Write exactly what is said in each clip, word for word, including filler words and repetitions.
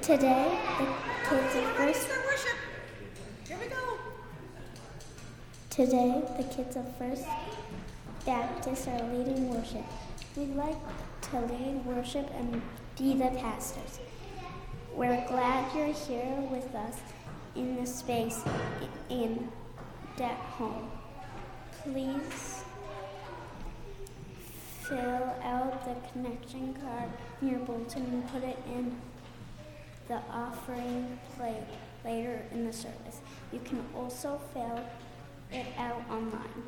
Today, the kids of First worship. Here we go. Today, the kids of First Baptist are leading worship. We'd like to lead worship and be the pastors. We're glad you're here with us in the space and at home. Please fill out the connection card in your bulletin and put it in the offering plate later in the service. You can also fill it out online.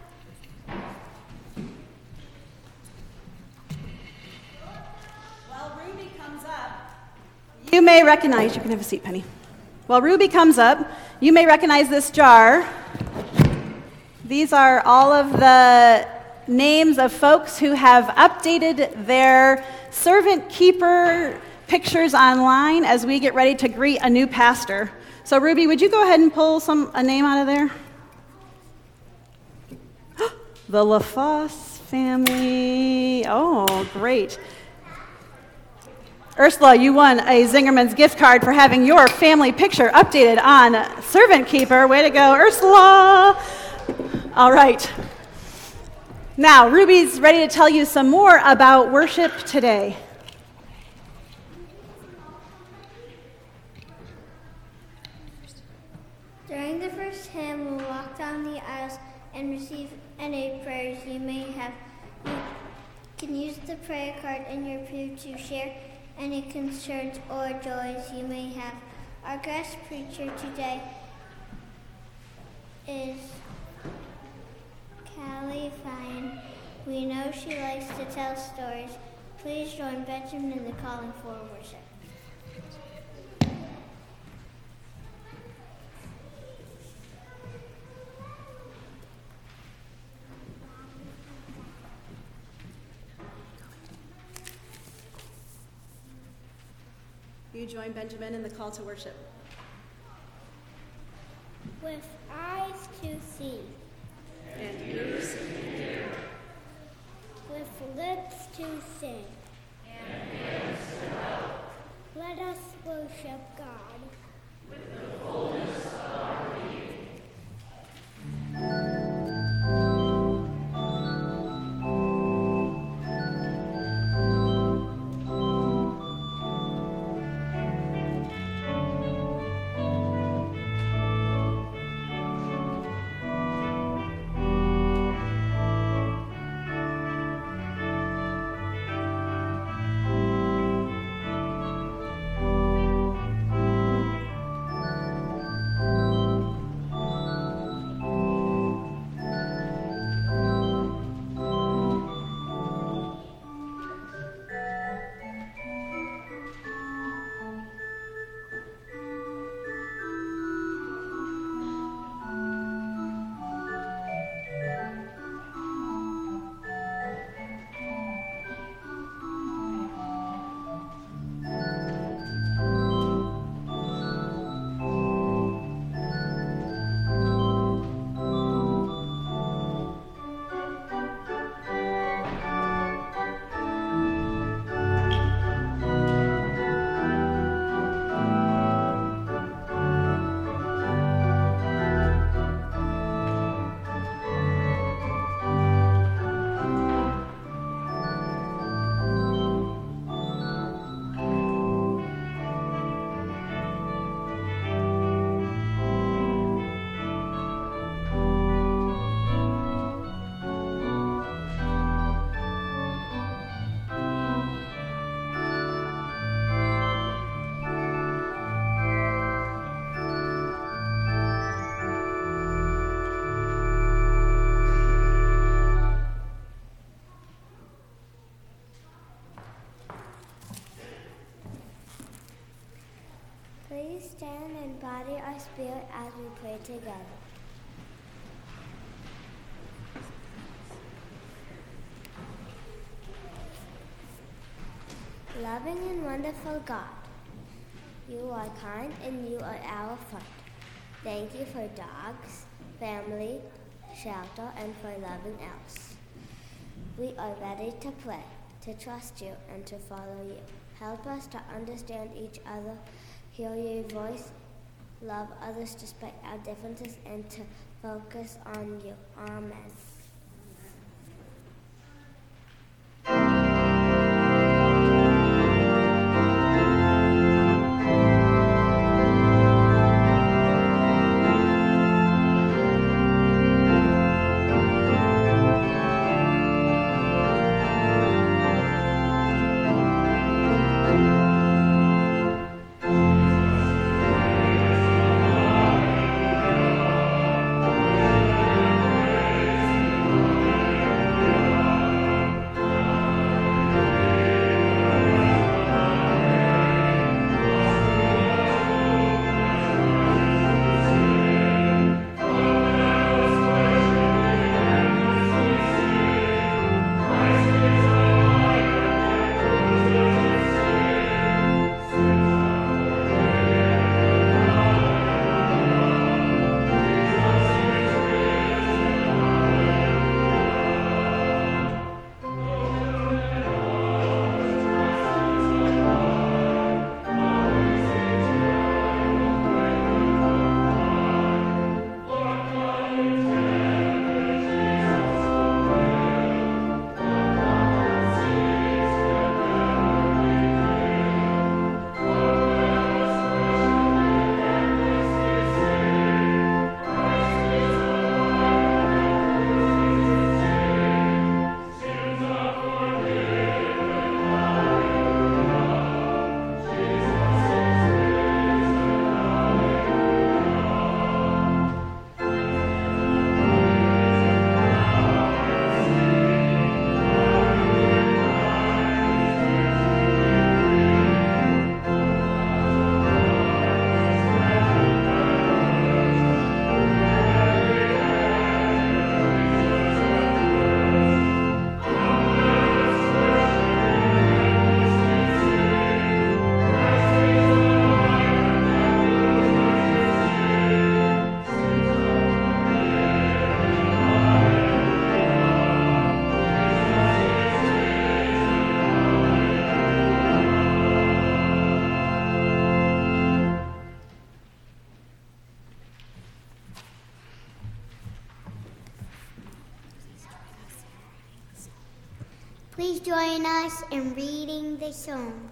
While Ruby comes up, you may recognize, you can have a seat, Penny. While Ruby comes up, you may recognize this jar. These are all of the names of folks who have updated their servant keeper pictures online as we get ready to greet a new pastor. So Ruby, would you go ahead and pull some a name out of there? The LaFosse family. Oh, great. Ursula, you won a Zingerman's gift card for having your family picture updated on Servant Keeper. Way to go, Ursula. All right. Now, Ruby's ready to tell you some more about worship today. During the first hymn, we'll walk down the aisles and receive any prayers you may have. You can use the prayer card in your pew to share any concerns or joys you may have. Our guest preacher today is Callie Fine. We know she likes to tell stories. Please join Benjamin in the calling for worship. You join Benjamin in the call to worship. With eyes to see. And ears to hear. With lips to sing. And hands to help. Let us worship God. With the fullness of our being. Please stand and body our spirit as we pray together. Loving and wonderful God, you are kind and you are our friend. Thank you for dogs, family, shelter, and for loving us. We are ready to play, to trust you, and to follow you. Help us to understand each other, hear your voice, love others despite our differences, and to focus on you. Amen. Please join us in reading the psalm.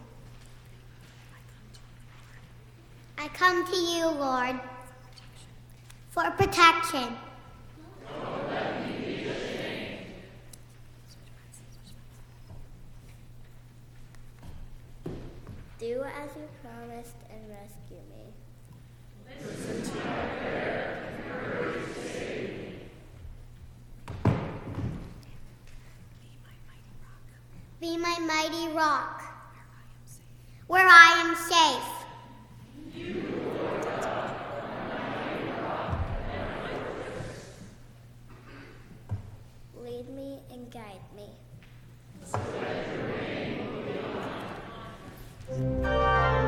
I come to you, Lord, for protection. Don't let me be ashamed. Do as you promised and rescue me. Listen to my prayer and courage to save me. Be my mighty rock, where I am safe. You, Lord God, are my mighty rock and my fortress. Lead me and guide me. So let your reign be on me.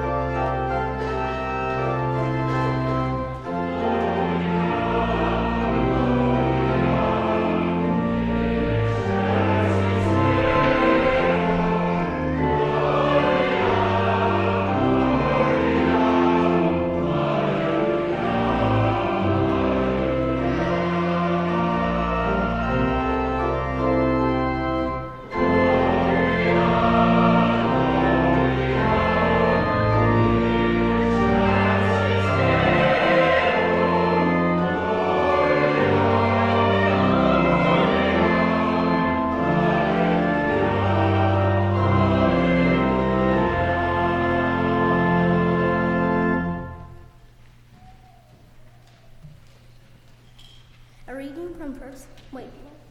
A reading from First. Wait.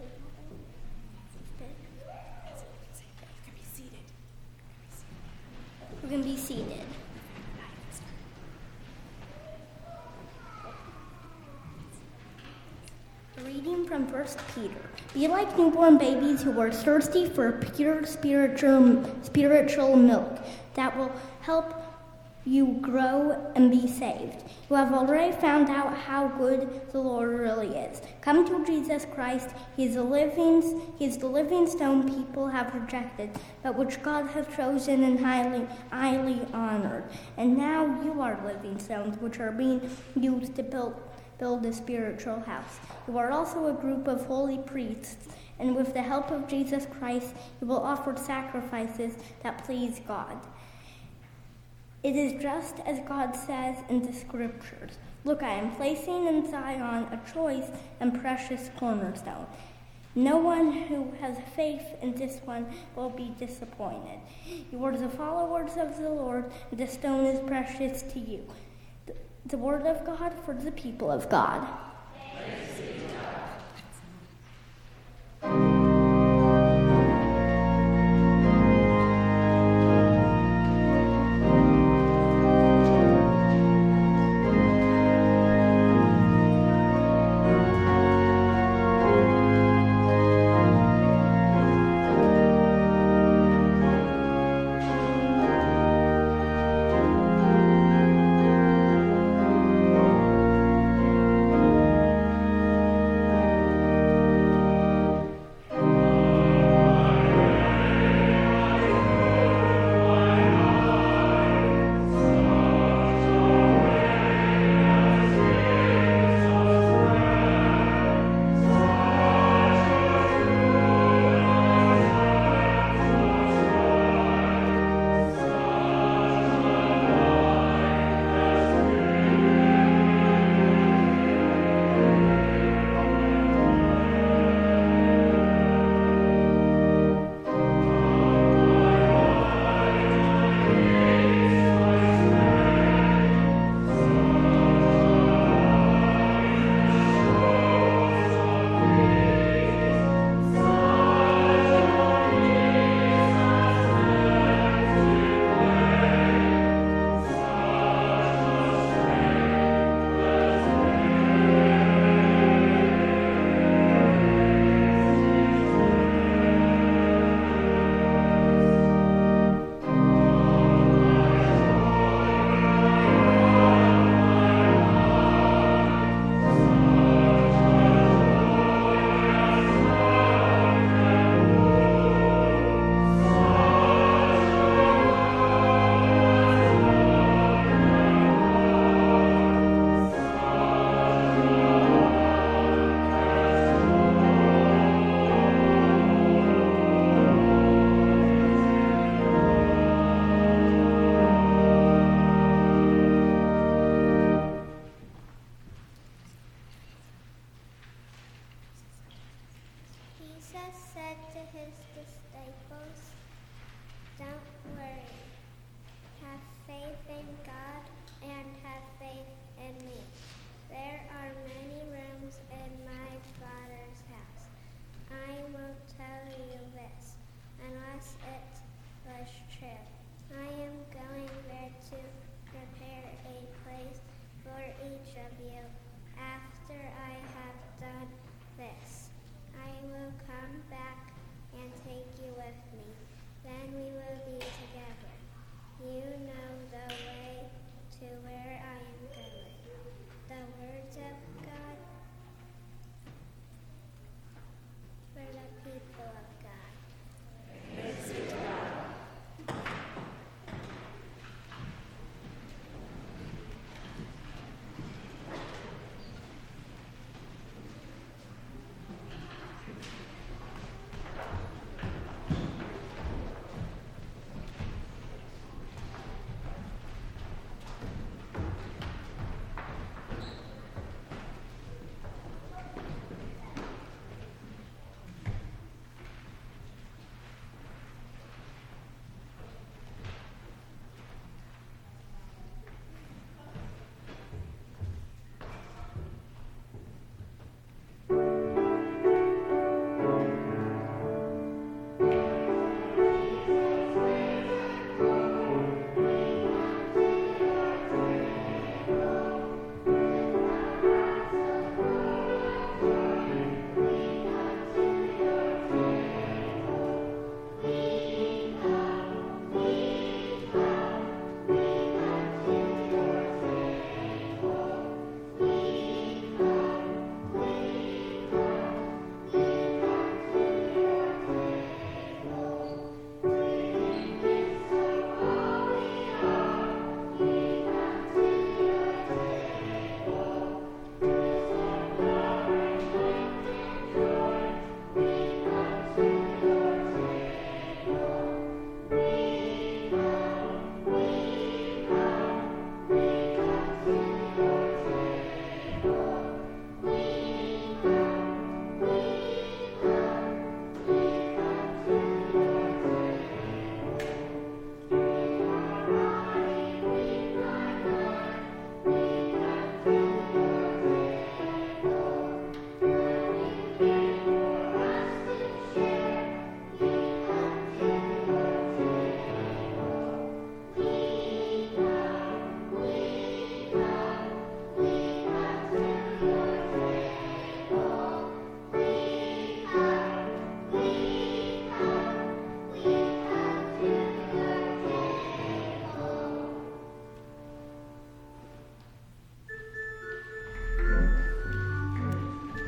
We're going to be seated. A reading from First Peter. Be like newborn babies who are thirsty for pure spiritual spiritual milk that will help you grow and be saved. You have already found out how good the Lord really is. Come to Jesus Christ. He is the living, he is the living stone people have rejected, but which God has chosen and highly, highly honored. And now you are living stones, which are being used to build, build a spiritual house. You are also a group of holy priests, and with the help of Jesus Christ, you will offer sacrifices that please God. It is just as God says in the scriptures. Look, I am placing in Zion a choice and precious cornerstone. No one who has faith in this one will be disappointed. You are the followers of the Lord, and the stone is precious to you. The, the word of God for the people of God. Thanks be to God. Thank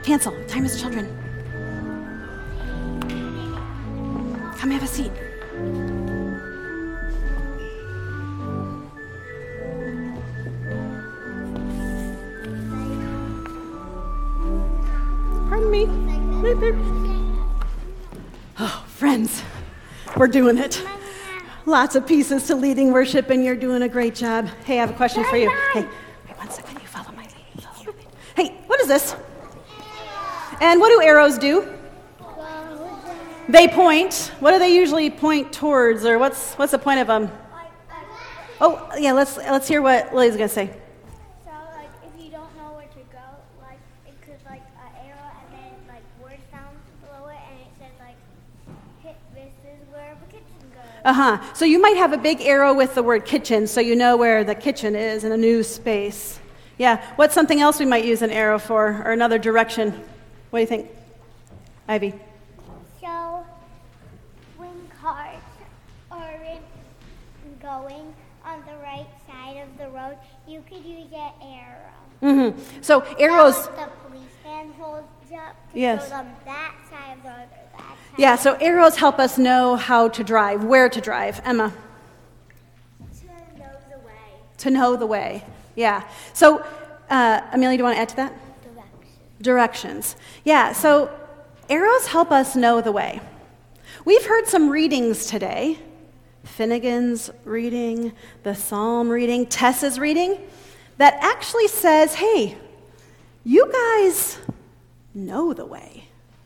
Cancel. Time is children. Come have a seat. Pardon me. Right there. Oh, friends, we're doing it. Lots of pieces to leading worship, and you're doing a great job. Hey, I have a question for you. Hey, wait one second. You follow my lead. Follow my lead. Hey, what is this? And what do arrows do? They point. What do they usually point towards, or what's what's the point of them? Oh, yeah. Let's let's hear what Lily's gonna say. So, like, if you don't know where to go, like, it could, like, an arrow and then, like, word sounds below it, and it says, like, hit this is where the kitchen goes. Uh-huh. So you might have a big arrow with the word kitchen, so you know where the kitchen is in a new space. Yeah. What's something else we might use an arrow for, or another direction? What do you think, Ivy? So, when cars aren't going on the right side of the road, you could use an arrow. Mm-hmm. So arrows. The policeman holds up to Yes. show them that side of the road or that side. Yeah, so arrows help us know how to drive, where to drive. Emma? To know the way. To know the way. Yeah. So, uh, Amelia, do you want to add to that? Direction. Directions. Yeah, so arrows help us know the way. We've heard some readings today. Finnegan's reading, the Psalm reading, Tessa's reading, that actually says, hey, you guys know the way.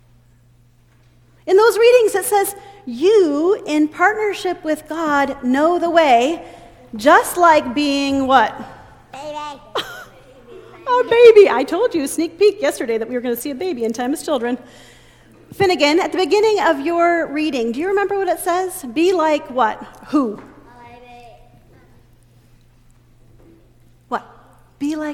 In those readings, it says, you, in partnership with God, know the way, just like being what? Baby. A baby. I told you, sneak peek yesterday, that we were going to see a baby in Time as Children. Finnegan, at the beginning of your reading, do you remember what it says? Be like what? Who? What? Be like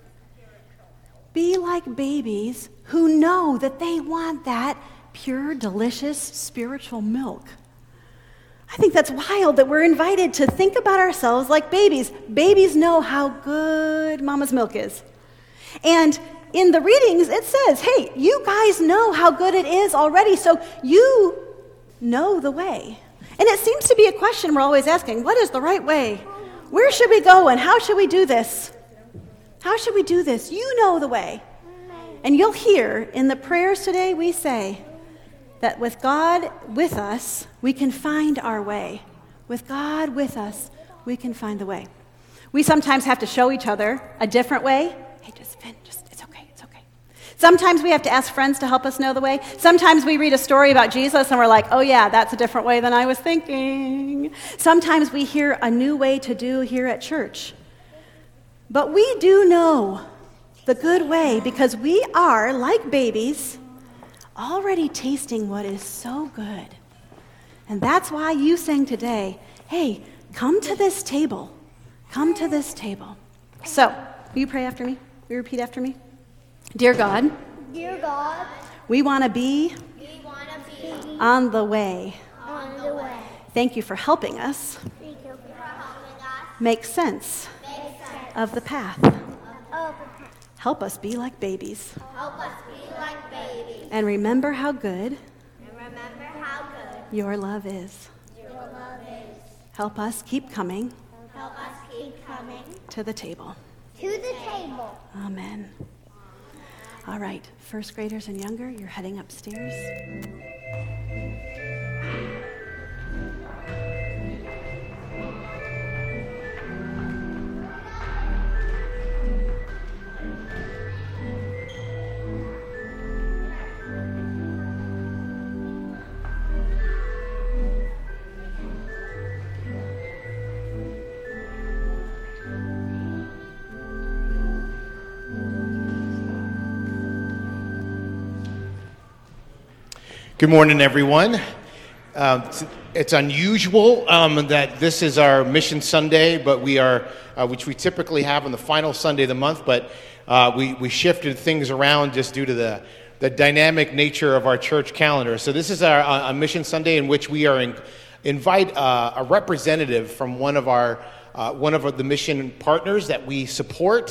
Be like babies who know that they want that pure, delicious spiritual milk. I think that's wild that we're invited to think about ourselves like babies. Babies know how good mama's milk is. And in the readings, it says, hey, you guys know how good it is already, so you know the way. And it seems to be a question we're always asking, what is the right way? Where should we go and how should we do this? How should we do this? You know the way. And you'll hear in the prayers today we say that with God with us, we can find our way. With God with us, we can find the way. We sometimes have to show each other a different way. Hey, just Finn, just it's okay, it's okay. Sometimes we have to ask friends to help us know the way. Sometimes we read a story about Jesus and we're like, oh yeah, that's a different way than I was thinking. Sometimes we hear a new way to do here at church. But we do know the good way because we are, like babies, already tasting what is so good. And that's why you sang today, hey, come to this table. Come to this table. So, will you pray after me? Will you repeat after me? Dear God, Dear God, we want to be we want to be on the way. on the way. Thank you for helping us Thank you for helping us make sense make sense of the path. of the path. Help us be like babies Help us be like babies and remember how good and remember how good your love is. your love is. Help us keep coming Help us keep coming to the table. to the table. Amen. All right, first graders and younger, you're heading upstairs. Good morning, everyone. Um, it's, it's unusual um, that this is our Mission Sunday, but we are, uh, which we typically have on the final Sunday of the month, but uh, we, we shifted things around just due to the, the dynamic nature of our church calendar. So this is our uh, a Mission Sunday in which we are in, invite uh, a representative from one of our uh, one of the mission partners that we support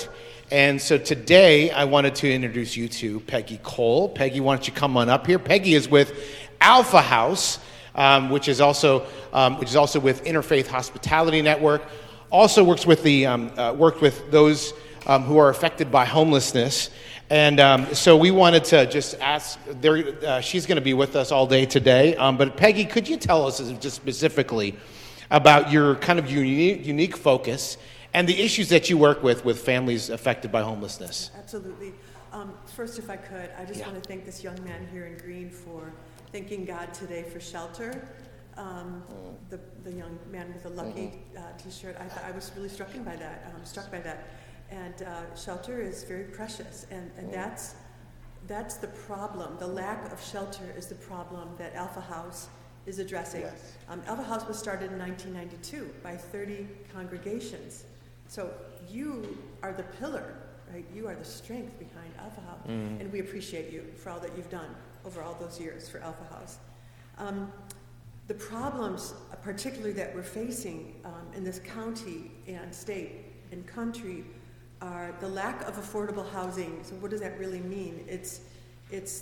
And so today I wanted to introduce you to Peggy Cole. Peggy, why don't you come on up here? Peggy is with Alpha House, um, which is also um, which is also with Interfaith Hospitality Network. Also works with the um, uh, worked with those um, who are affected by homelessness. And um, so we wanted to just ask, there, uh, she's going to be with us all day today, um, but Peggy, could you tell us just specifically about your kind of unique, unique focus and the issues that you work with with families affected by homelessness? Absolutely. Um, first, if I could, I just yeah. want to thank this young man here in green for thanking God today for shelter. Um, mm. the, the young man with the lucky mm-hmm. uh, t-shirt, I, th- I was really struck by that, um, struck by that. And uh, shelter is very precious, and, and that's that's the problem. The lack of shelter is the problem that Alpha House is addressing. Yes. Um, Alpha House was started in nineteen ninety-two by thirty congregations. So you are the pillar, right? You are the strength behind Alpha House, mm. and we appreciate you for all that you've done over all those years for Alpha House. Um, the problems, uh, particularly that we're facing um, in this county and state and country, are the lack of affordable housing. So what does that really mean? It's it's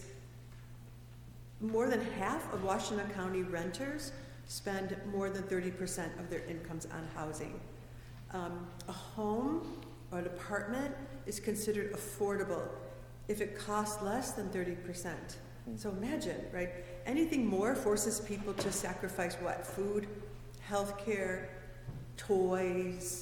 more than half of Washtenaw County renters spend more than thirty percent of their incomes on housing. Um, a home or an apartment is considered affordable if it costs less than thirty percent. So imagine, right? Anything more forces people to sacrifice what? Food, healthcare, toys,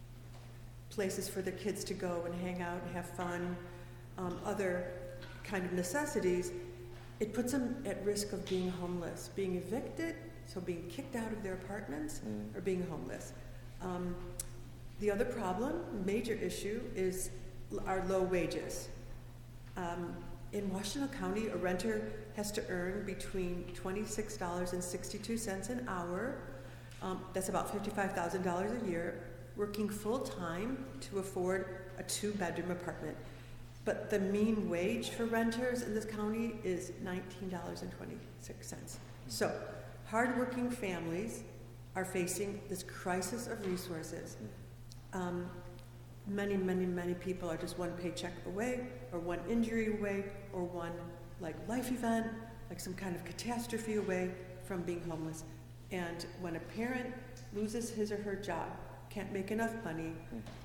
places for the kids to go and hang out and have fun, um, other kind of necessities. It puts them at risk of being homeless, being evicted, so being kicked out of their apartments, mm. or being homeless. Um, the other problem, major issue, is our low wages. Um, in Washtenaw County, a renter has to earn between twenty-six dollars and sixty-two cents an hour. Um, that's about fifty-five thousand dollars a year, working full-time to afford a two-bedroom apartment. But the mean wage for renters in this county is nineteen dollars and twenty-six cents. So, hardworking families are facing this crisis of resources. Um, many, many, many people are just one paycheck away, or one injury away, or one like life event, like some kind of catastrophe away from being homeless. And when a parent loses his or her job, can't make enough money,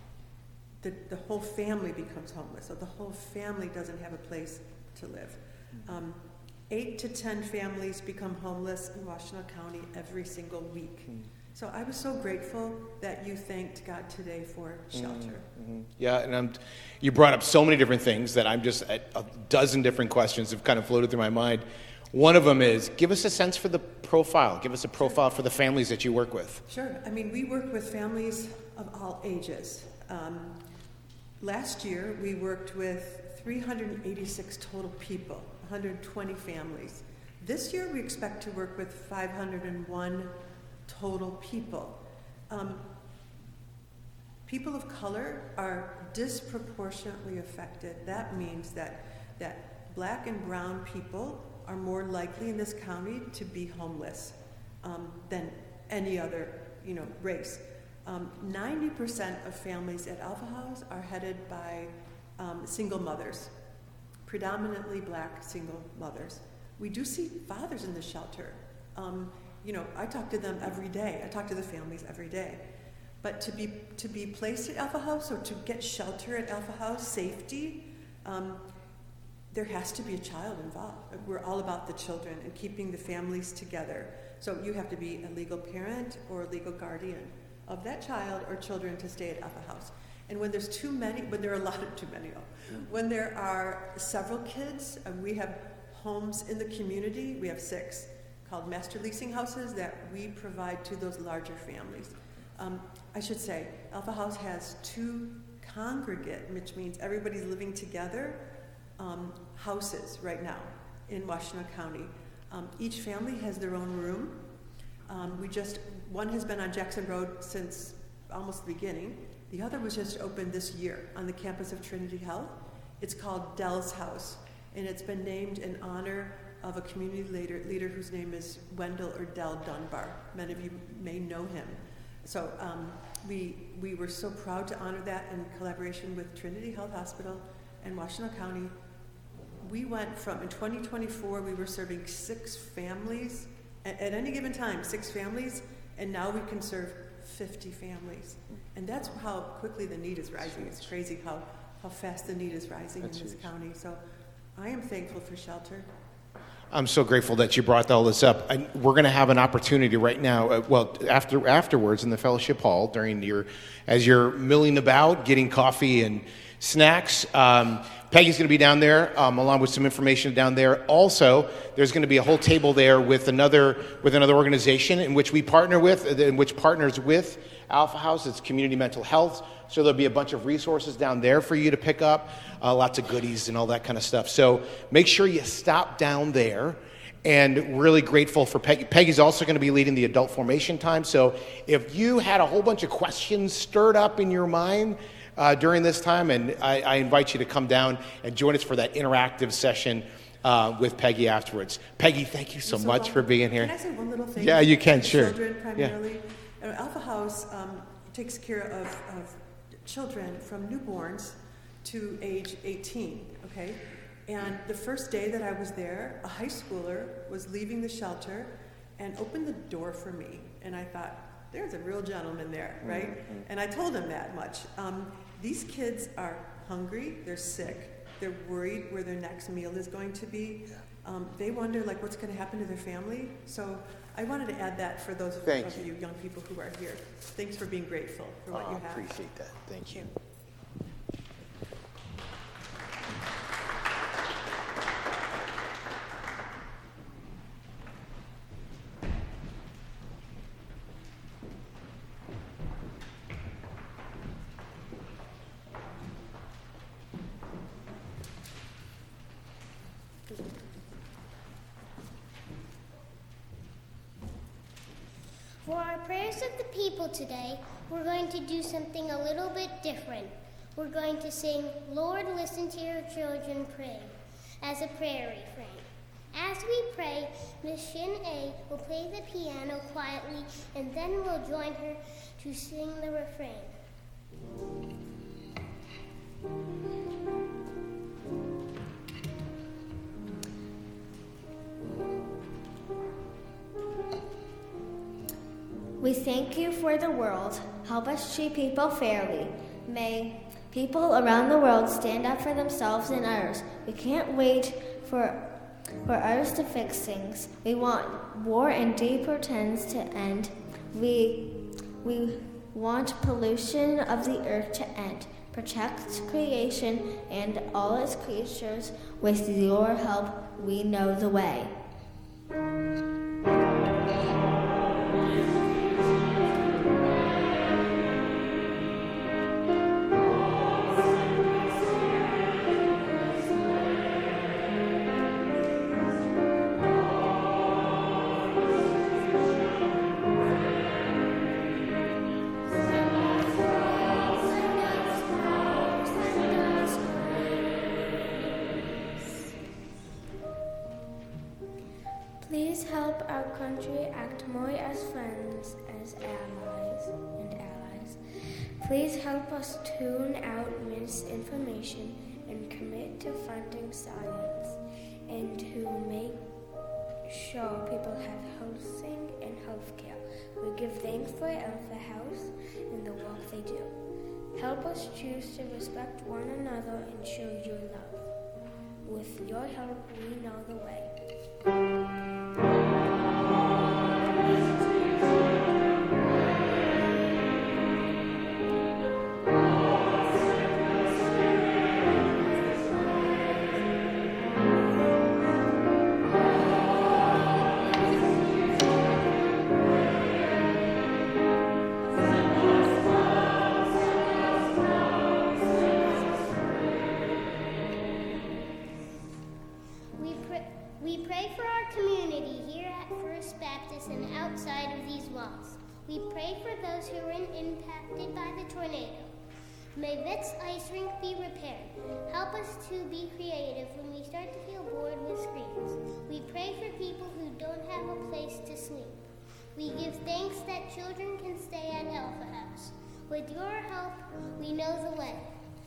the, the whole family becomes homeless. So the whole family doesn't have a place to live. Um, eight to ten families become homeless in Washtenaw County every single week. So I was so grateful that you thanked God today for shelter. Mm-hmm. Yeah, and I'm, you brought up so many different things that I'm just, a, a dozen different questions have kind of floated through my mind. One of them is, give us a sense for the profile. Give us a profile for the families that you work with. Sure. I mean, we work with families of all ages. Um, last year, we worked with three hundred eighty-six total people, one hundred twenty families. This year, we expect to work with five hundred one total people. Um, people of color are disproportionately affected. That means that, that black and brown people are more likely in this county to be homeless um, than any other, you know, race. Um, ninety percent of families at Alpha House are headed by um, single mothers, predominantly black single mothers. We do see fathers in the shelter. Um, you know, I talk to them every day. I talk to the families every day. But to be to be placed at Alpha House, or to get shelter at Alpha House, safety, um, there has to be a child involved. We're all about the children and keeping the families together. So you have to be a legal parent or a legal guardian of that child or children to stay at Alpha House. And when there's too many, when there are a lot of too many, when there are several kids, uh, we have homes in the community. We have six called master leasing houses that we provide to those larger families. Um, I should say, Alpha House has two congregate, which means everybody's living together, um, houses right now in Washtenaw County. Um, each family has their own room. Um, we just, one has been on Jackson Road since almost the beginning. The other was just opened this year on the campus of Trinity Health. It's called Dell's House, and it's been named in honor of a community leader, leader whose name is Wendell or Dell Dunbar. Many of you may know him. So um, we, we were so proud to honor that in collaboration with Trinity Health Hospital and Washtenaw County. We went from, in twenty twenty-four, we were serving six families, at, at any given time, six families, and now we can serve fifty families. And that's how quickly the need is rising. It's crazy how, how fast the need is rising That's in this huge. county. So I am thankful for Shelter. I'm so grateful that you brought all this up. And we're going to have an opportunity right now, uh, well, after afterwards in the fellowship hall during your, as you're milling about, getting coffee and snacks. Um, Peggy's going to be down there, um, along with some information down there. Also, there's going to be a whole table there with another with another organization in which we partner with, in which partners with Alpha House. It's Community Mental Health. So there'll be a bunch of resources down there for you to pick up, uh, lots of goodies and all that kind of stuff. So make sure you stop down there. And really grateful for Peggy. Peggy's also going to be leading the adult formation time. So if you had a whole bunch of questions stirred up in your mind uh, during this time, and I, I invite you to come down and join us for that interactive session uh, with Peggy afterwards. Peggy, thank you so, You're so much welcome. for being here. Can I say one little thing? Yeah, you can, For sure. Children Yeah. primarily. Uh, Alpha House um, takes care of, of children from newborns to age eighteen, okay? And the first day that I was there, a high schooler was leaving the shelter and opened the door for me. And I thought, there's a real gentleman there, right? Mm-hmm. And I told him that much. Um, these kids are hungry, they're sick, they're worried where their next meal is going to be. Um, they wonder, like, what's going to happen to their family. So I wanted to add that for those of, Thank of you young people who are here. Thanks for being grateful for what Oh, you I have. appreciate that. Thank you. For our prayers of the people today, we're going to do something a little bit different. We're going to sing, Lord, listen to your children pray, as a prayer refrain. As we pray, Miss Shin A will play the piano quietly, and then we'll join her to sing the refrain. We thank you for the world. Help us treat people fairly. May people around the world stand up for themselves and others. We can't wait for, for others to fix things. We want war and deeper trends to end. We, we want pollution of the earth to end. Protect creation and all its creatures. With your help, we know the way. Please help our country act more as friends, as allies and allies. Please help us tune out misinformation and commit to funding science, and to make sure people have housing and health care. We give thanks for Alpha House and the work they do. Help us choose to respect one another and show your love. With your help, we know the way. We pray, we pray for our community here at First Baptist and outside of these walls. We pray for those who were impacted by the tornado. May Vit's ice rink be repaired. Help us to be creative when we start to feel bored with screens. We pray for people who don't have a place to sleep. We give thanks that children can stay at Alpha House. With your help, we know the way.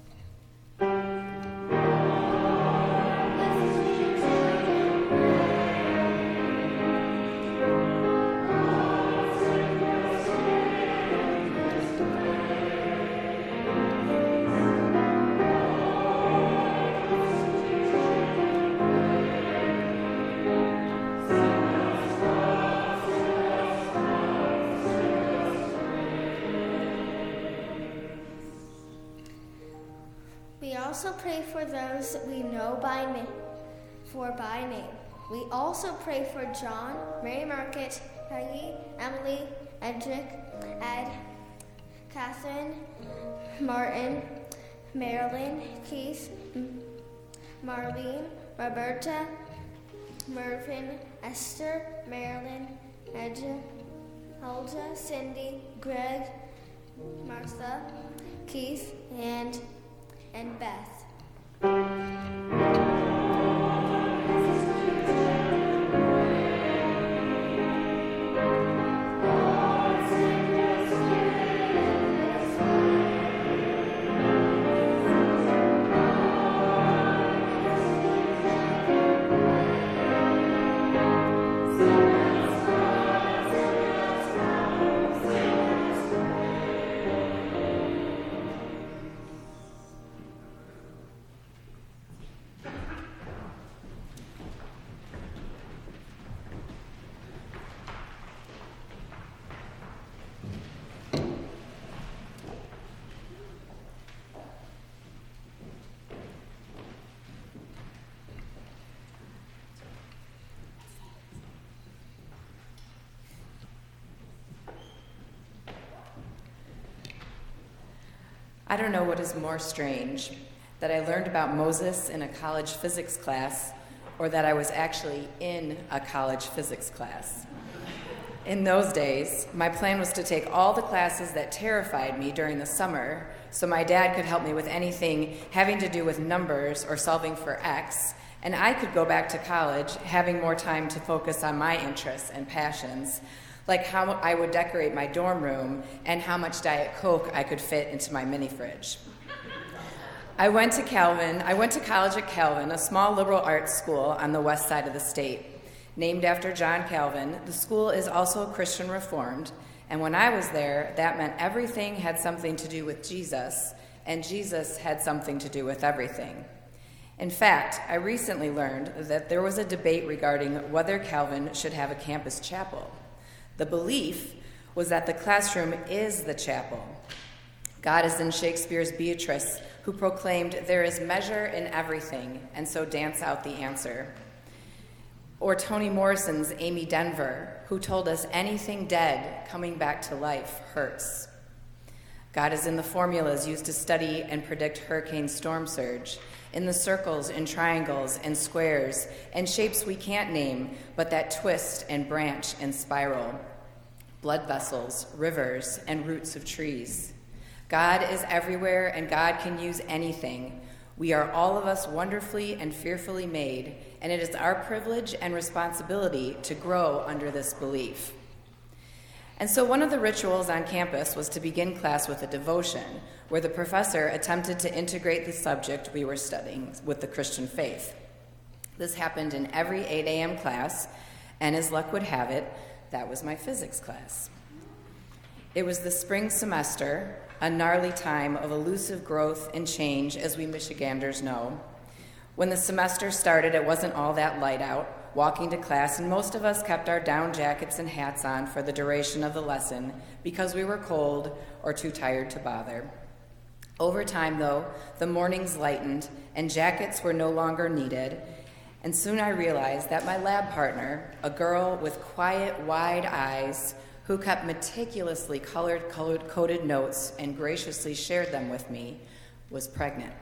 We also pray for those that we know by name, for by name. We also pray for John, Mary Market, Peggy, Emily, Edric, Ed, Catherine, Martin, Marilyn, Keith, Marlene, Roberta, Mervyn, Esther, Marilyn, Edja, Helga, Cindy, Greg, Martha, Keith, and and Beth. I don't know what is more strange, that I learned about Moses in a college physics class, or that I was actually in a college physics class. In those days, my plan was to take all the classes that terrified me during the summer, so my dad could help me with anything having to do with numbers or solving for X, and I could go back to college having more time to focus on my interests and passions, like how I would decorate my dorm room and how much Diet Coke I could fit into my mini fridge. I went to Calvin. I went to college at Calvin, a small liberal arts school on the west side of the state. Named after John Calvin, the school is also Christian Reformed, and when I was there, that meant everything had something to do with Jesus, and Jesus had something to do with everything. In fact, I recently learned that there was a debate regarding whether Calvin should have a campus chapel. The belief was that the classroom is the chapel. God is in Shakespeare's Beatrice, who proclaimed, "There is measure in everything, and so dance out the answer." Or Toni Morrison's Amy Denver, who told us anything dead coming back to life hurts. God is in the formulas used to study and predict hurricane storm surge, in the circles and triangles and squares and shapes we can't name, but that twist and branch and spiral, blood vessels, rivers, and roots of trees. God is everywhere, and God can use anything. We are all of us wonderfully and fearfully made, and it is our privilege and responsibility to grow under this belief. And so one of the rituals on campus was to begin class with a devotion, where the professor attempted to integrate the subject we were studying with the Christian faith. This happened in every eight a.m. class, and as luck would have it, that was my physics class. It was the spring semester, a gnarly time of elusive growth and change, as we Michiganders know. When the semester started, it wasn't all that light out, walking to class, and most of us kept our down jackets and hats on for the duration of the lesson because we were cold or too tired to bother. Over time, though, the mornings lightened and jackets were no longer needed, and soon I realized that my lab partner, a girl with quiet, wide eyes who kept meticulously colored, colored, coded notes and graciously shared them with me, was pregnant.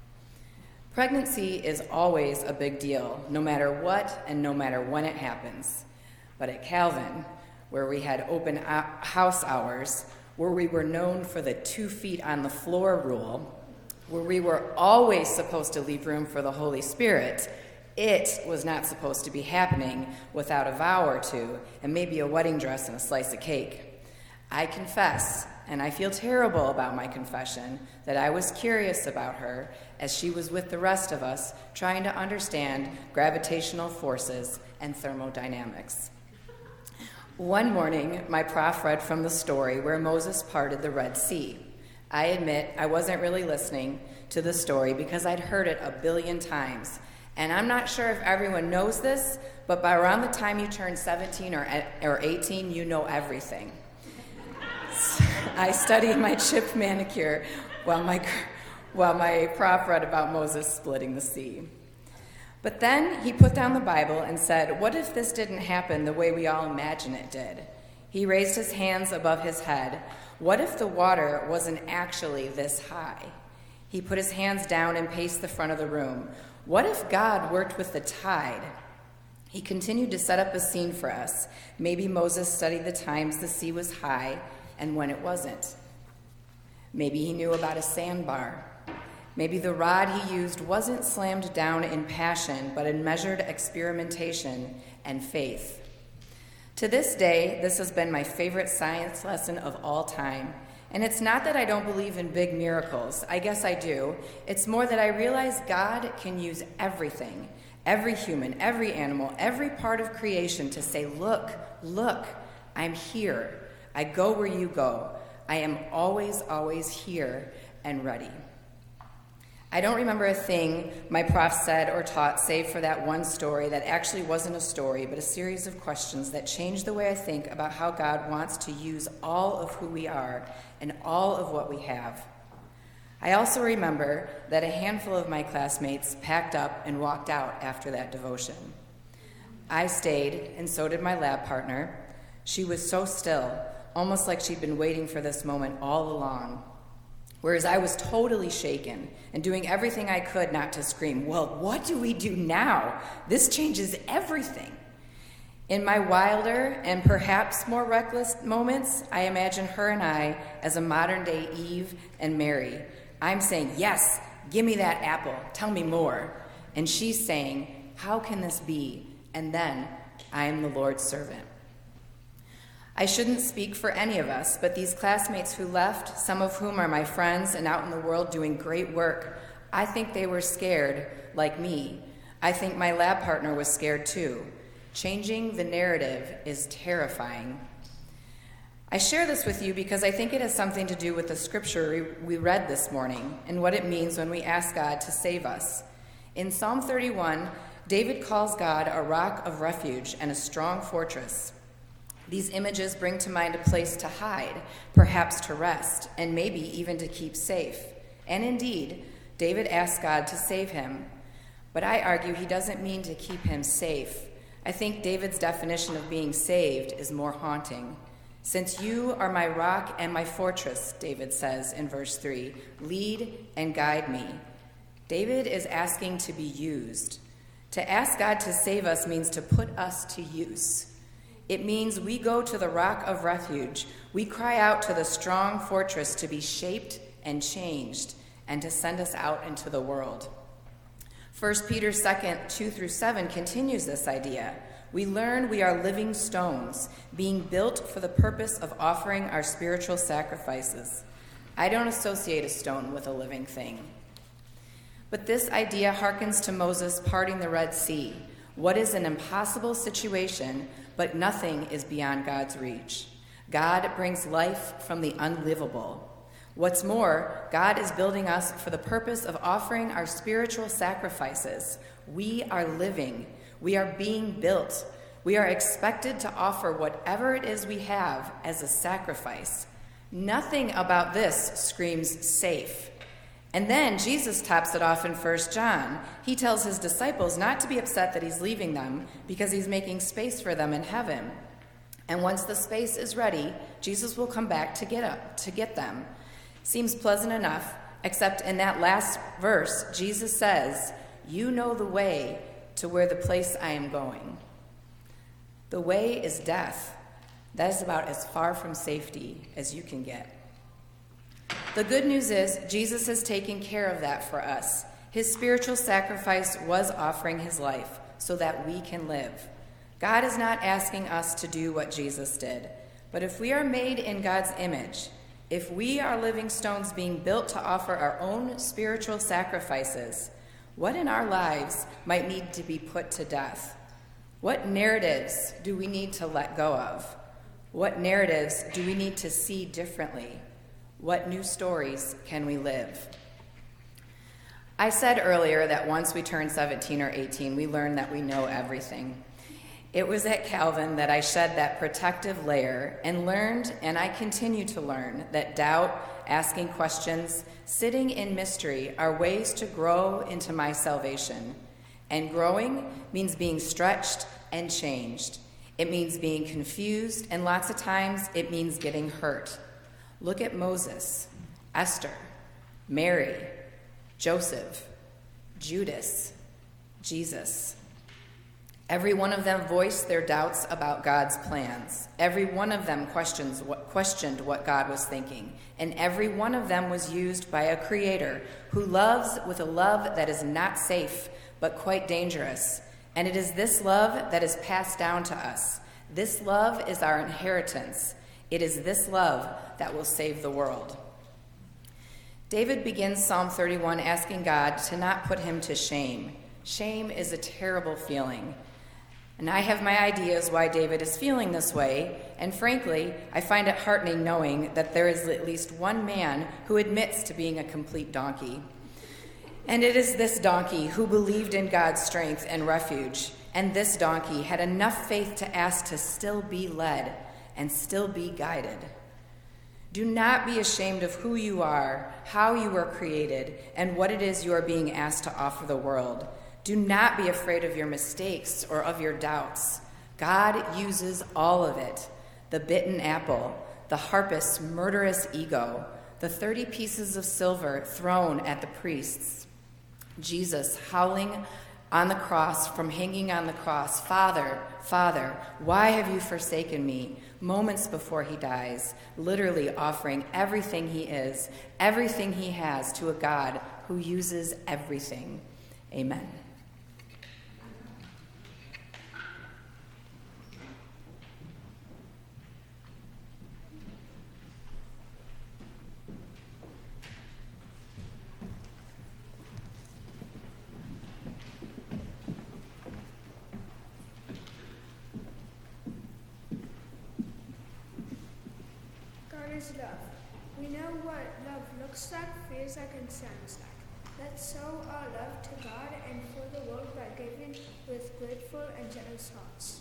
Pregnancy is always a big deal, no matter what and no matter when it happens. But at Calvin, where we had open house hours, where we were known for the two feet on the floor rule, where we were always supposed to leave room for the Holy Spirit, it was not supposed to be happening without a vow or two and maybe a wedding dress and a slice of cake. I confess, and I feel terrible about my confession that I was curious about her as she was with the rest of us trying to understand gravitational forces and thermodynamics. One morning, my prof read from the story where Moses parted the Red Sea. I admit I wasn't really listening to the story because I'd heard it a billion times. And I'm not sure if everyone knows this, but by around the time you turn seventeen or, or eighteen, you know everything. I studied my chipped manicure while my, while my prof read about Moses splitting the sea. But then he put down the Bible and said, what if this didn't happen the way we all imagine it did? He raised his hands above his head. What if the water wasn't actually this high? He put his hands down and paced the front of the room. What if God worked with the tide? He continued to set up a scene for us. Maybe Moses studied the times the sea was high and when it wasn't. Maybe he knew about a sandbar. Maybe the rod he used wasn't slammed down in passion, but in measured experimentation and faith. To this day, this has been my favorite science lesson of all time. And it's not that I don't believe in big miracles. I guess I do. It's more that I realize God can use everything, every human, every animal, every part of creation to say, look, look, I'm here. I go where you go. I am always, always here and ready. I don't remember a thing my prof said or taught save for that one story that actually wasn't a story, but a series of questions that changed the way I think about how God wants to use all of who we are and all of what we have. I also remember that a handful of my classmates packed up and walked out after that devotion. I stayed, and so did my lab partner. She was so still, almost like she'd been waiting for this moment all along. Whereas I was totally shaken and doing everything I could not to scream, well, what do we do now? This changes everything. In my wilder and perhaps more reckless moments, I imagine her and I as a modern-day Eve and Mary. I'm saying, yes, give me that apple, tell me more. And she's saying, how can this be? And then, I am the Lord's servant. I shouldn't speak for any of us, but these classmates who left, some of whom are my friends and out in the world doing great work, I think they were scared, like me. I think my lab partner was scared too. Changing the narrative is terrifying. I share this with you because I think it has something to do with the scripture we read this morning and what it means when we ask God to save us. In Psalm thirty-one, David calls God a rock of refuge and a strong fortress. These images bring to mind a place to hide, perhaps to rest, and maybe even to keep safe. And indeed, David asks God to save him. But I argue he doesn't mean to keep him safe. I think David's definition of being saved is more haunting. Since you are my rock and my fortress, David says in verse three, lead and guide me. David is asking to be used. To ask God to save us means to put us to use. It means we go to the rock of refuge. We cry out to the strong fortress to be shaped and changed and to send us out into the world. First Peter two, two through seven continues this idea. We learn we are living stones, being built for the purpose of offering our spiritual sacrifices. I don't associate a stone with a living thing. But this idea harkens to Moses parting the Red Sea. What is an impossible situation, but nothing is beyond God's reach. God brings life from the unlivable. What's more, God is building us for the purpose of offering our spiritual sacrifices. We are living. We are being built. We are expected to offer whatever it is we have as a sacrifice. Nothing about this screams safe. And then Jesus tops it off in First John. He tells his disciples not to be upset that he's leaving them because he's making space for them in heaven. And once the space is ready, Jesus will come back to get up, to get them. Seems pleasant enough, except in that last verse, Jesus says, you know the way to where the place I am going. The way is death. That is about as far from safety as you can get. The good news is Jesus has taken care of that for us. His spiritual sacrifice was offering his life so that we can live. God is not asking us to do what Jesus did, but if we are made in God's image, If we are living stones being built to offer our own spiritual sacrifices, what in our lives might need to be put to death? What narratives do we need to let go of? What narratives do we need to see differently? What new stories can we live? I said earlier that once we turn seventeen or eighteen, we learn that we know everything. It was at Calvin that I shed that protective layer and learned, and I continue to learn, that doubt, asking questions, sitting in mystery are ways to grow into my salvation. And growing means being stretched and changed. It means being confused, and lots of times it means getting hurt. Look at Moses, Esther, Mary, Joseph, Judas, Jesus. Every one of them voiced their doubts about God's plans. Every one of them questions what, questioned what God was thinking. And every one of them was used by a creator who loves with a love that is not safe, but quite dangerous. And it is this love that is passed down to us. This love is our inheritance. It is this love that will save the world. David begins Psalm thirty-one asking God to not put him to shame. Shame is a terrible feeling. And I have my ideas why David is feeling this way, and frankly, I find it heartening knowing that there is at least one man who admits to being a complete donkey. And it is this donkey who believed in God's strength and refuge, and this donkey had enough faith to ask to still be led and still be guided. Do not be ashamed of who you are, how you were created, and what it is you are being asked to offer the world. Do not be afraid of your mistakes or of your doubts. God uses all of it. The bitten apple, the harpist's murderous ego, the thirty pieces of silver thrown at the priests, Jesus howling on the cross, from hanging on the cross, "Father, Father, why have you forsaken me?" Moments before he dies, literally offering everything he is, everything he has to a God who uses everything. Amen. Is love. We know what love looks like, feels like, and sounds like. Let's show our love to God and for the world by giving with grateful and generous hearts.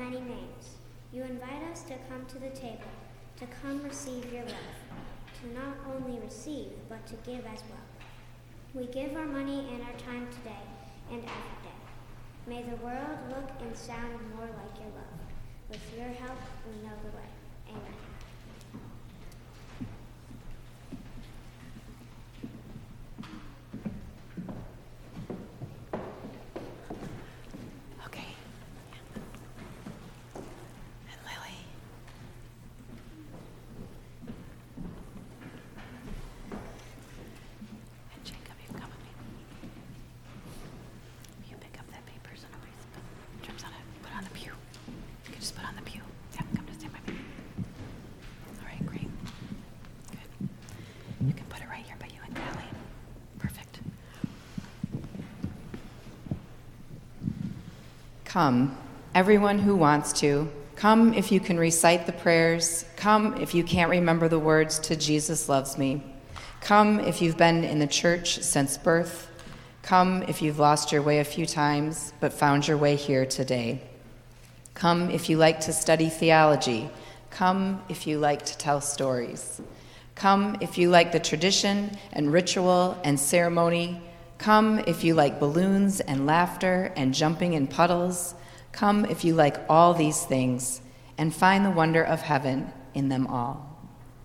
many names. You invite us to come to the table, to come receive your love, to not only receive, but to give as well. We give our money and our time today and every day. May the world look and sound more like your love. With your help, we know the way. Amen. Come, everyone who wants to. Come if you can recite the prayers. Come if you can't remember the words to Jesus Loves Me. Come if you've been in the church since birth. Come if you've lost your way a few times but found your way here today. Come if you like to study theology. Come if you like to tell stories. Come if you like the tradition and ritual and ceremony. Come if you like balloons and laughter and jumping in puddles. Come if you like all these things and find the wonder of heaven in them all.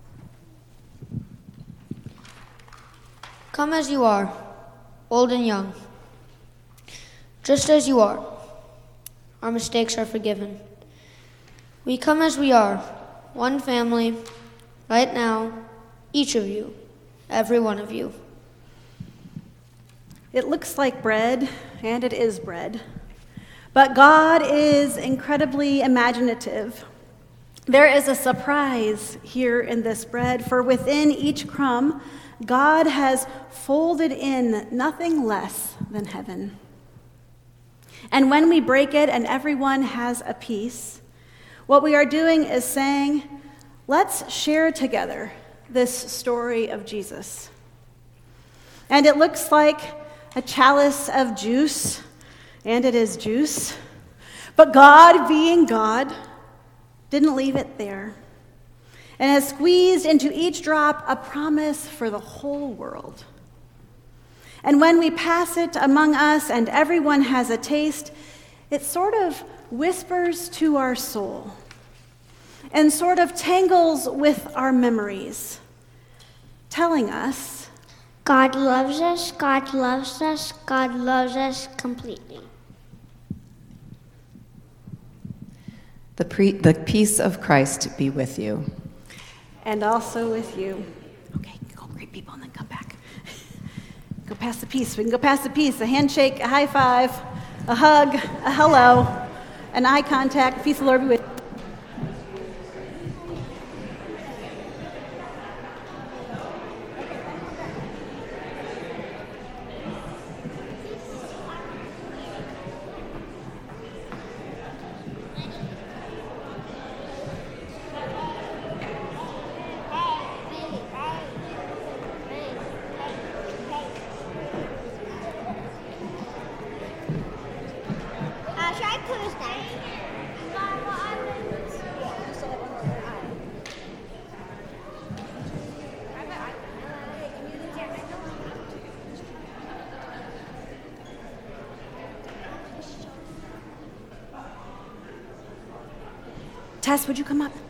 Come as you are, old and young, just as you are. Our mistakes are forgiven. We come as we are, one family, right now, each of you, every one of you. It looks like bread, and it is bread. But God is incredibly imaginative. There is a surprise here in this bread, for within each crumb, God has folded in nothing less than heaven. And when we break it and everyone has a piece, what we are doing is saying, let's share together this story of Jesus. And it looks like a chalice of juice, and it is juice. But God, being God, didn't leave it there, and has squeezed into each drop a promise for the whole world. And when we pass it among us and everyone has a taste, it sort of whispers to our soul and sort of tangles with our memories, telling us, God loves us, God loves us, God loves us completely. The, pre- the peace of Christ be with you. And also with you. Okay, go greet people and then come back. Go past the peace. We can go past the peace. A handshake, a high five, a hug, a hello, an eye contact. Peace of the Lord be with you. Tess, would you come up?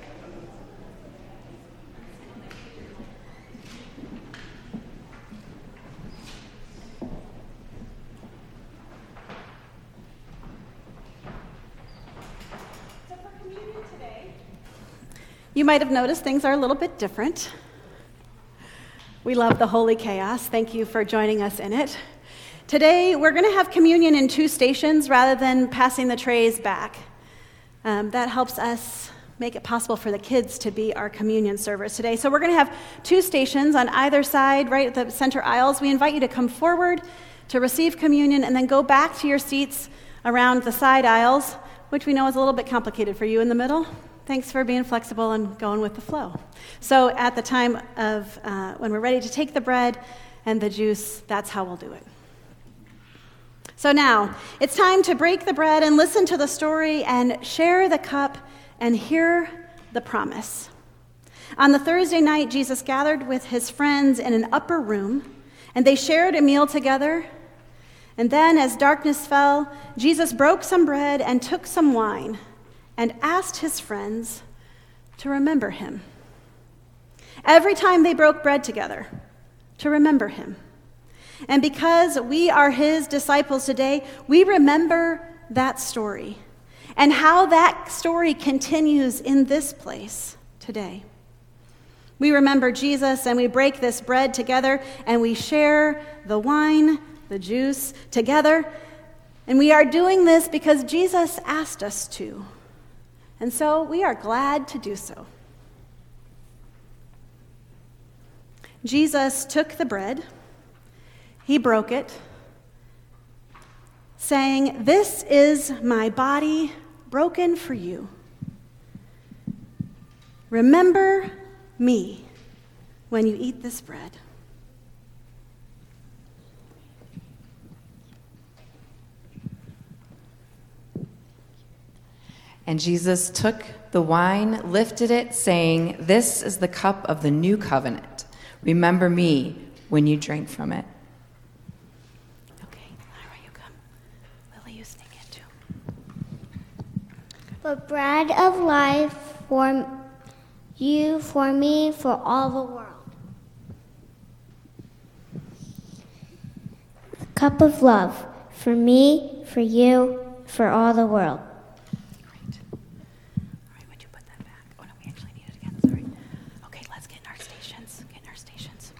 So for communion today, you might have noticed things are a little bit different. We love the holy chaos. Thank you for joining us in it. Today, we're going to have communion in two stations rather than passing the trays back. Um, that helps us make it possible for the kids to be our communion servers today. So we're going to have two stations on either side, right at the center aisles. We invite you to come forward to receive communion and then go back to your seats around the side aisles, which we know is a little bit complicated for you in the middle. Thanks for being flexible and going with the flow. So at the time of uh, when we're ready to take the bread and the juice, that's how we'll do it. So now, it's time to break the bread and listen to the story and share the cup and hear the promise. On the Thursday night, Jesus gathered with his friends in an upper room, and they shared a meal together. And then, as darkness fell, Jesus broke some bread and took some wine and asked his friends to remember him. Every time they broke bread together, to remember him. And because we are his disciples today, we remember that story and how that story continues in this place today. We remember Jesus and we break this bread together and we share the wine, the juice together. And we are doing this because Jesus asked us to. And so we are glad to do so. Jesus took the bread. He broke it, saying, "This is my body broken for you. Remember me when you eat this bread." And Jesus took the wine, lifted it, saying, "This is the cup of the new covenant. Remember me when you drink from it." But bread of life for you, for me, for all the world. Cup of love for me, for you, for all the world. Great. All right, would you put that back? Oh, no, we actually need it again. Sorry. Okay, let's get in our stations. Get in our stations.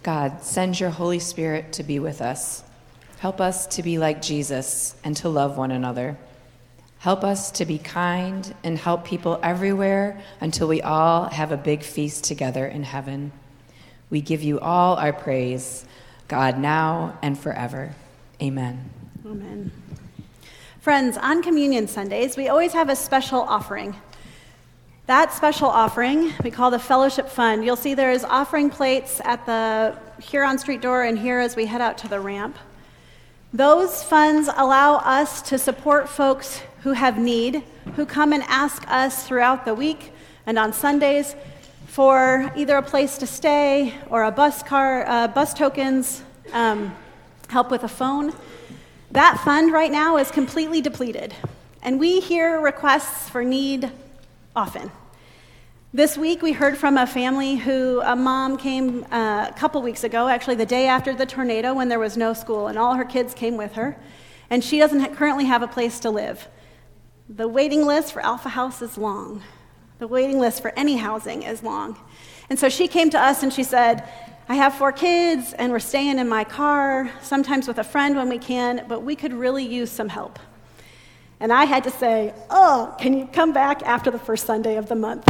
God, send your Holy Spirit to be with us. Help us to be like Jesus and to love one another. Help us to be kind and help people everywhere until we all have a big feast together in heaven. We give you all our praise, God, now and forever. Amen. Amen. Friends, on Communion Sundays, we always have a special offering. That special offering we call the Fellowship Fund. You'll see there's offering plates at the Huron Street door and here as we head out to the ramp. Those funds allow us to support folks who have need, who come and ask us throughout the week and on Sundays for either a place to stay or a bus car, uh, bus tokens, um, help with a phone. That fund right now is completely depleted, and we hear requests for need often. This week we heard from a family who a mom came uh, a couple weeks ago, actually the day after the tornado when there was no school, and all her kids came with her, and she doesn't ha- currently have a place to live. The waiting list for Alpha House is long. The waiting list for any housing is long. And so she came to us and she said, I have four kids and we're staying in my car, sometimes with a friend when we can, but we could really use some help. And I had to say, oh, can you come back after the first Sunday of the month?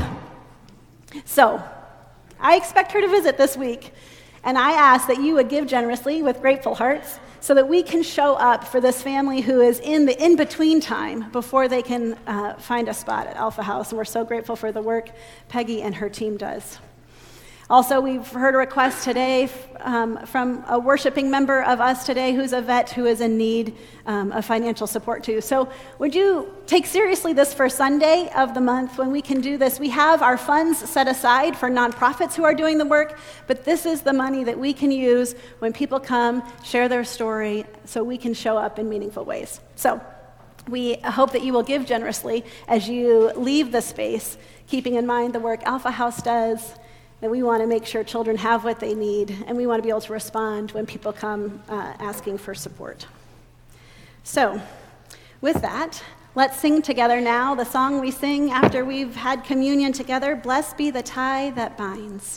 So I expect her to visit this week, and I ask that you would give generously with grateful hearts so that we can show up for this family who is in the in-between time before they can uh, find a spot at Alpha House, and we're so grateful for the work Peggy and her team does. Also, we've heard a request today um, from a worshiping member of us today who's a vet who is in need um, of financial support too. So would you take seriously this first Sunday of the month when we can do this? We have our funds set aside for nonprofits who are doing the work, but this is the money that we can use when people come, share their story, so we can show up in meaningful ways. So we hope that you will give generously as you leave the space, keeping in mind the work Alpha House does, that we want to make sure children have what they need, and we want to be able to respond when people come uh, asking for support. So, with that, let's sing together now the song we sing after we've had communion together, Blessed Be the Tie That Binds.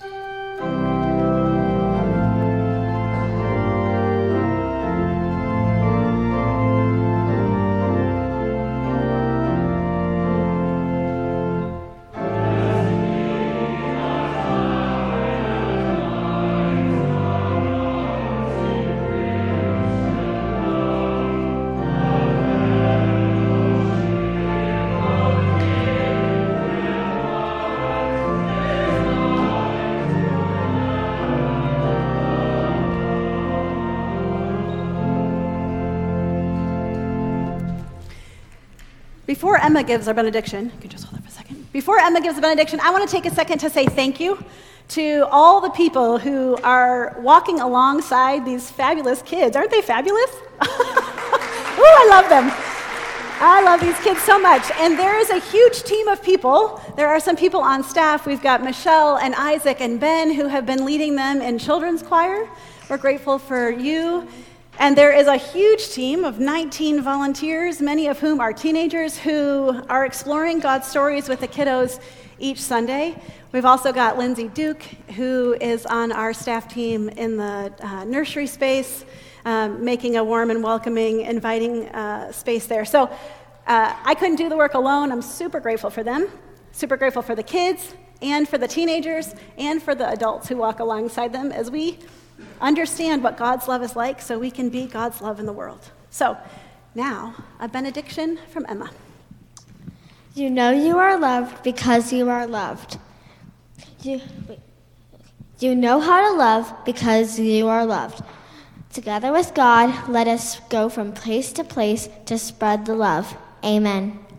Before Emma gives our benediction, you can just hold it for a second. Before Emma gives the benediction, I want to take a second to say thank you to all the people who are walking alongside these fabulous kids. Aren't they fabulous? Ooh, I love them. I love these kids so much. And there is a huge team of people. There are some people on staff. We've got Michelle and Isaac and Ben who have been leading them in children's choir. We're grateful for you. And there is a huge team of nineteen volunteers, many of whom are teenagers who are exploring God's stories with the kiddos each Sunday. We've also got Lindsay Duke, who is on our staff team in the uh, nursery space, um, making a warm and welcoming, inviting uh, space there. So uh, I couldn't do the work alone. I'm super grateful for them, super grateful for the kids, and for the teenagers, and for the adults who walk alongside them as we understand what God's love is like so we can be God's love in the world. So now, a benediction from Emma. You know you are loved because you are loved. You, you know how to love because you are loved. Together with God, let us go from place to place to spread the love. Amen.